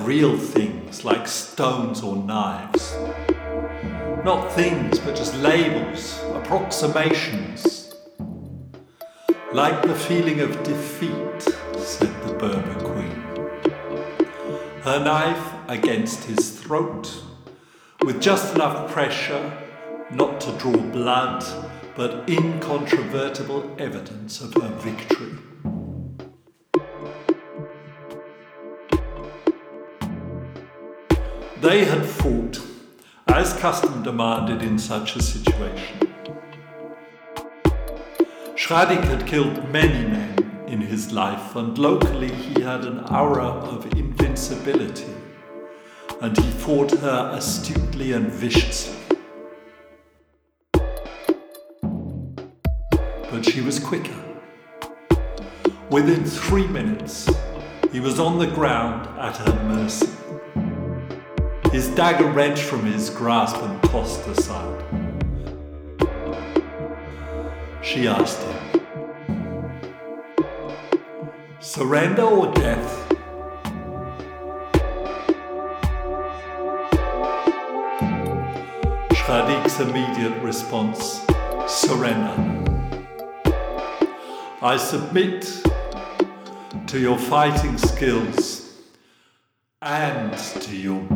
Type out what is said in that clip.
real things like stones or knives. Not things, but just labels, approximations. Like the feeling of defeat, said the Berber queen. Her knife against his throat, with just enough pressure not to draw blood, but incontrovertible evidence of her victory. They had fought, as custom demanded in such a situation. Schradig had killed many men in his life, and locally he had an aura of invincibility, and he fought her astutely and viciously. But she was quicker. Within 3 minutes, he was on the ground at her mercy. His dagger wrenched from his grasp and tossed aside. She asked him, "Surrender or death?" Schradig's immediate response, "Surrender. I submit to your fighting skills and to your